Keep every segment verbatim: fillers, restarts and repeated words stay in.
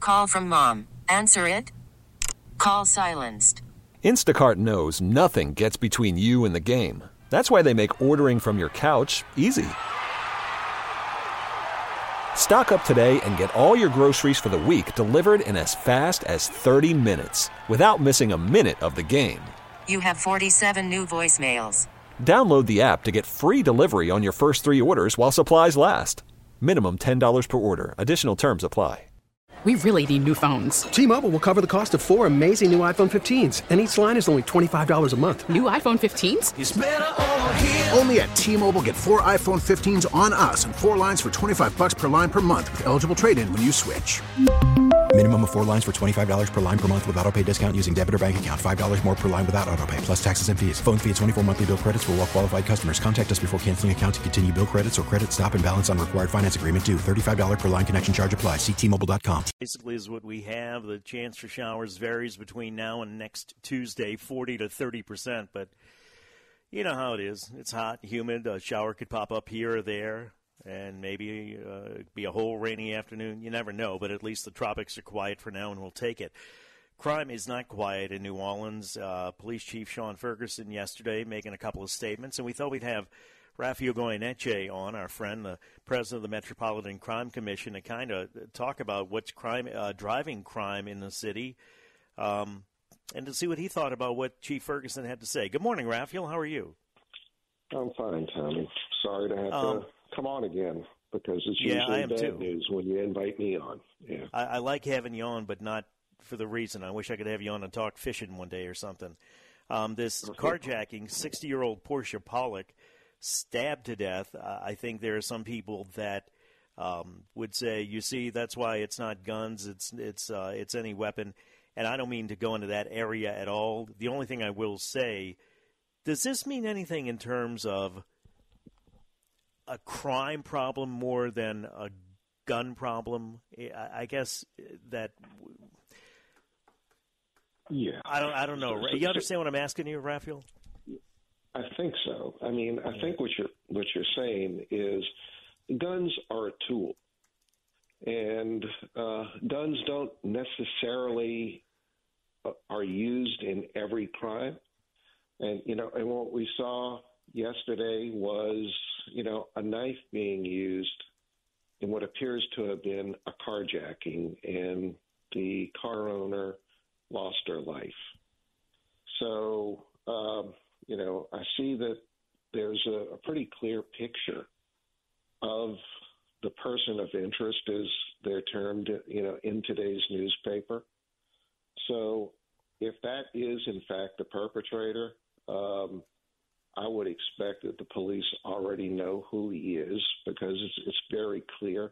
Call from mom. Answer it. Call silenced. Instacart knows nothing gets between you and the game. That's why they make ordering from your couch easy. Stock up today and get all your groceries for the week delivered in as fast as thirty minutes without missing a minute of the game. You have forty-seven new voicemails. Download the app to get free delivery on your first three orders while supplies last. Minimum ten dollars per order. Additional terms apply. We really need new phones. T-Mobile will cover the cost of four amazing new iPhone fifteens, and each line is only twenty-five dollars a month. New iPhone fifteens? It's better over here. Only at T-Mobile, get four iPhone fifteens on us and four lines for twenty-five bucks per line per month with eligible trade-in when you switch. Minimum of four lines for twenty-five dollars per line per month with autopay discount using debit or bank account. five dollars more per line without autopay, plus taxes and fees. Phone fee at twenty-four monthly bill credits for well-qualified customers. Contact us before canceling account to continue bill credits or credit stop and balance on required finance agreement due. thirty-five dollars per line connection charge applies. See T Mobile dot com. Basically is what we have. The chance for showers varies between now and next Tuesday, forty to thirty percent. But you know how it is. It's hot, humid. A shower could pop up here or there. And maybe uh, be a whole rainy afternoon. You never know, but at least the tropics are quiet for now, and we'll take it. Crime is not quiet in New Orleans. Uh, Police Chief Sean Ferguson yesterday making a couple of statements, and we thought we'd have Rafael Goyeneche on, our friend, the president of the Metropolitan Crime Commission, to kind of talk about what's crime, uh, driving crime in the city, um, and to see what he thought about what Chief Ferguson had to say. Good morning, Rafael. How are you? I'm fine, Tommy. Sorry to have um, to come on again because it's yeah, usually I am bad too. news when you invite me on. Yeah, I, I like having you on, but not for the reason. I wish I could have you on and talk fishing one day or something. Um, this carjacking, sixty-year-old Portia Pollock stabbed to death. Uh, I think there are some people that um, would say, you see, that's why it's not guns, it's it's uh, it's any weapon. And I don't mean to go into that area at all. The only thing I will say, does this mean anything in terms of a crime problem more than a gun problem? I guess that. Yeah. I don't. I don't know. You understand what I'm asking you, Rafael? I think so. I mean, I think what you're what you're saying is guns are a tool, and uh, guns don't necessarily uh, are used in every crime. And you know, and what we saw yesterday was, you know, a knife being used in what appears to have been a carjacking, and the car owner lost her life. So, um, you know, I see that there's a, a pretty clear picture of the person of interest, as they're termed, you know, in today's newspaper. So if that is, in fact, the perpetrator, um, I would expect that the police already know who he is because it's, it's very clear.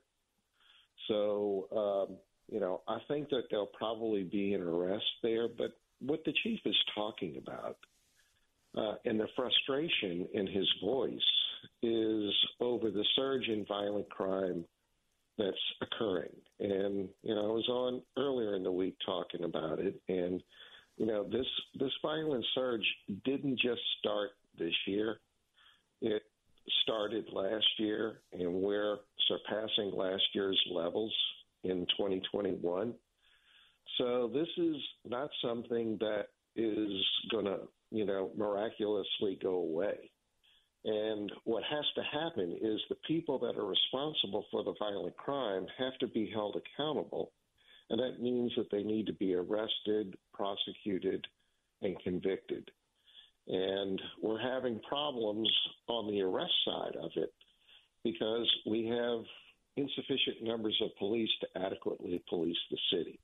So, um, you know, I think that there'll probably be an arrest there. But what the chief is talking about uh, and the frustration in his voice is over the surge in violent crime that's occurring. And, you know, I was on earlier in the week talking about it. And, you know, this, this violent surge didn't just start this year. It started last year, and we're surpassing last year's levels in twenty twenty-one. So this is not something that is going to, you know, miraculously go away. And what has to happen is the people that are responsible for the violent crime have to be held accountable. And that means that they need to be arrested, prosecuted, and convicted. And we're having problems on the arrest side of it because we have insufficient numbers of police to adequately police the city.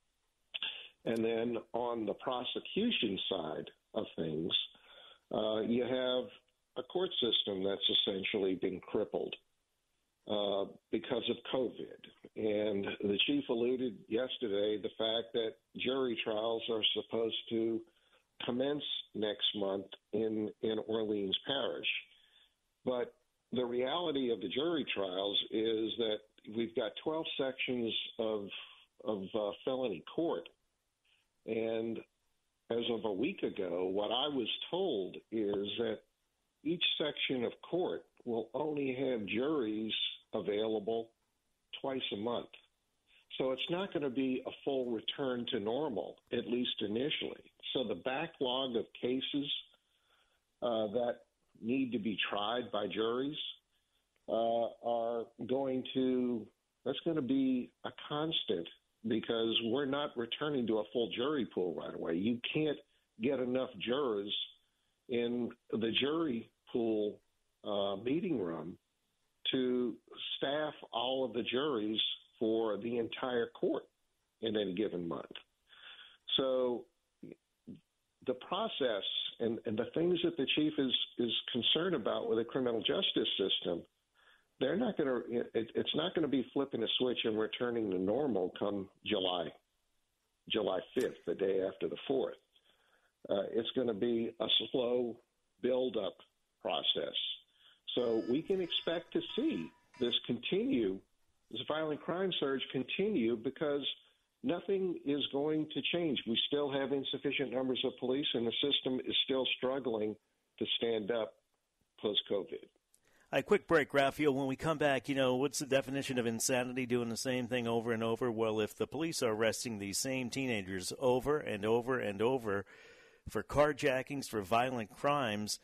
And then on the prosecution side of things, uh, you have a court system that's essentially been crippled uh, because of COVID. And the chief alluded yesterday the fact that jury trials are supposed to commence next month in, in Orleans Parish. But the reality of the jury trials is that we've got twelve sections of, of uh, felony court. And as of a week ago, what I was told is that each section of court will only have juries available twice a month. So it's not going to be a full return to normal, at least initially. So the backlog of cases uh, that need to be tried by juries uh, are going to, that's going to be a constant because we're not returning to a full jury pool right away. You can't get enough jurors in the jury pool uh, meeting room to staff all of the juries for the entire court in any given month. So the process and, and the things that the chief is, is concerned about with the criminal justice system, they're not going to, it, it's not going to be flipping a switch and returning to normal come July, July fifth, the day after the fourth. Uh, it's going to be a slow build-up process. So we can expect to see this continue, this violent crime surge continue, because nothing is going to change. We still have insufficient numbers of police, and the system is still struggling to stand up post-COVID. A quick break, Raphael. When we come back, you know, what's the definition of insanity, doing the same thing over and over? Well, if the police are arresting these same teenagers over and over and over for carjackings, for violent crimes,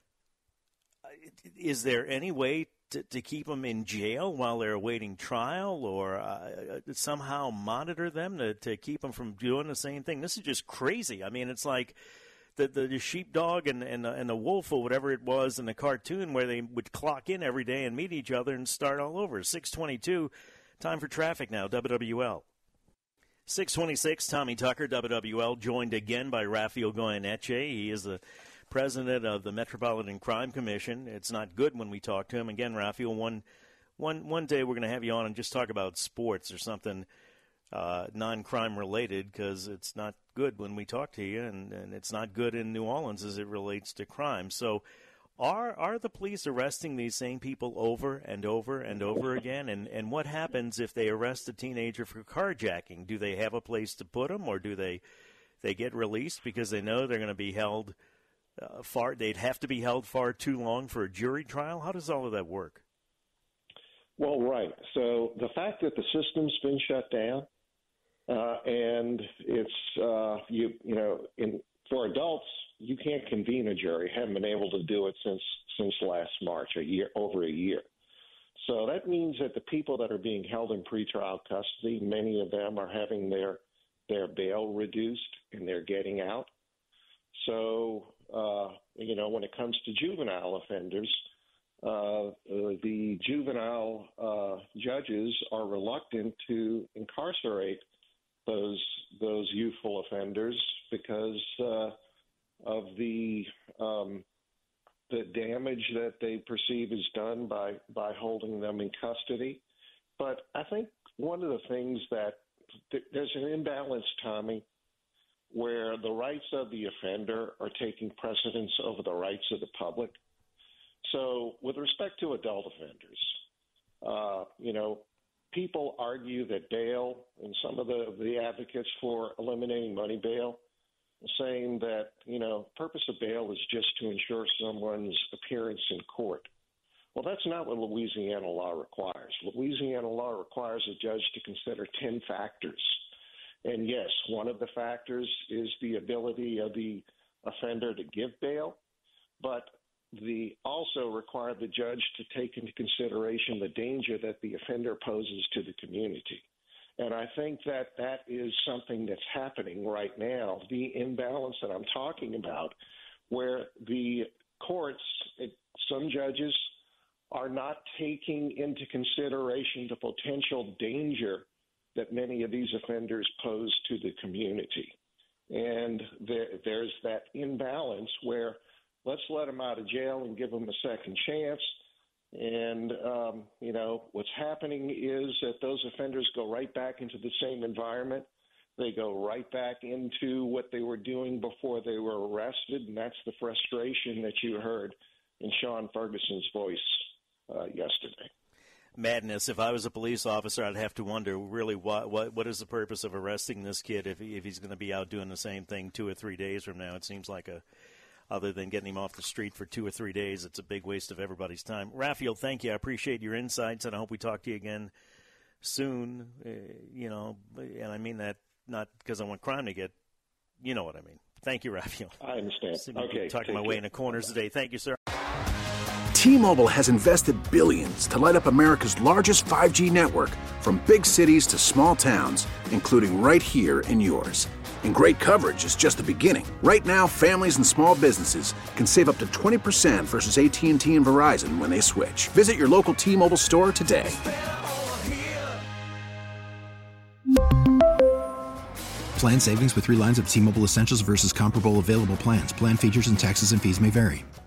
is there any way to, to keep them in jail while they're awaiting trial, or uh, somehow monitor them to, to keep them from doing the same thing? This is just crazy. I mean, it's like the, the, the sheepdog and, and, the, and the wolf or whatever it was in the cartoon where they would clock in every day and meet each other and start all over. six twenty-two, time for traffic now, W W L. six twenty-six, Tommy Tucker, W W L, joined again by Raphael Goyeneche. He is the president of the Metropolitan Crime Commission. It's not good when we talk to him. Again, Raphael, one, one, one day we're going to have you on and just talk about sports or something uh, non-crime related, because it's not good when we talk to you, and, and it's not good in New Orleans as it relates to crime. So are are the police arresting these same people over and over and over again? And, and what happens if they arrest a teenager for carjacking? Do they have a place to put them, or do they, they get released because they know they're going to be held Uh, far, they'd have to be held far too long for a jury trial? How does all of that work? Well, right. So the fact that the system's been shut down, uh, and it's uh, you you know, in for adults, you can't convene a jury. Haven't been able to do it since since last March, a year over a year. So that means that the people that are being held in pretrial custody, many of them are having their their bail reduced and they're getting out. So, uh, you know, when it comes to juvenile offenders, uh, uh, the juvenile uh, judges are reluctant to incarcerate those those youthful offenders because uh, of the um, the damage that they perceive is done by, by holding them in custody. But I think one of the things that th- there's an imbalance, Tommy, where the rights of the offender are taking precedence over the rights of the public. So with respect to adult offenders, uh, you know, people argue that bail, and some of the, the advocates for eliminating money bail, saying that, you know, purpose of bail is just to ensure someone's appearance in court. Well, that's not what Louisiana law requires. Louisiana law requires a judge to consider ten factors. And yes, one of the factors is the ability of the offender to give bail, but the also require the judge to take into consideration the danger that the offender poses to the community. And I think that that is something that's happening right now, the imbalance that I'm talking about, where the courts, some judges, are not taking into consideration the potential danger that many of these offenders pose to the community. And there, there's that imbalance where let's let them out of jail and give them a second chance. And, um, you know, what's happening is that those offenders go right back into the same environment. They go right back into what they were doing before they were arrested, and that's the frustration that you heard in Sean Ferguson's voice uh, yesterday. Madness. If I was a police officer, I'd have to wonder, really, what what, what is the purpose of arresting this kid if, he, if he's going to be out doing the same thing two or three days from now? It seems like a Other than getting him off the street for two or three days, it's a big waste of everybody's time. Raphael, thank you. I appreciate your insights, and I hope we talk to you again soon, uh, you know, and I mean that not because I want crime to get, you know what I mean. Thank you, Raphael. I understand. Seem to be Okay. talking my way into corners today. Thank you, sir. T-Mobile has invested billions to light up America's largest five G network, from big cities to small towns, including right here in yours. And great coverage is just the beginning. Right now, families and small businesses can save up to twenty percent versus A T and T and Verizon when they switch. Visit your local T-Mobile store today. Plan savings with three lines of T-Mobile Essentials versus comparable available plans. Plan features and taxes and fees may vary.